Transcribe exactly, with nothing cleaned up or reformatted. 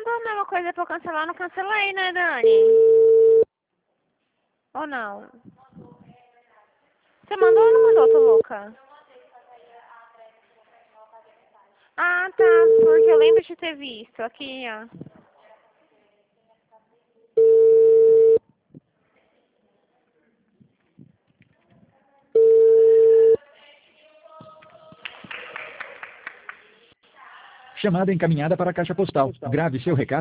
mandou a mesma coisa pra eu cancelar, não cancelei, né, Dani? Ou não? Você mandou ou não mandou, tô louca? Ah, tá, porque eu lembro de ter visto. Aqui, ó. Chamada encaminhada para a caixa postal. Grave seu recado.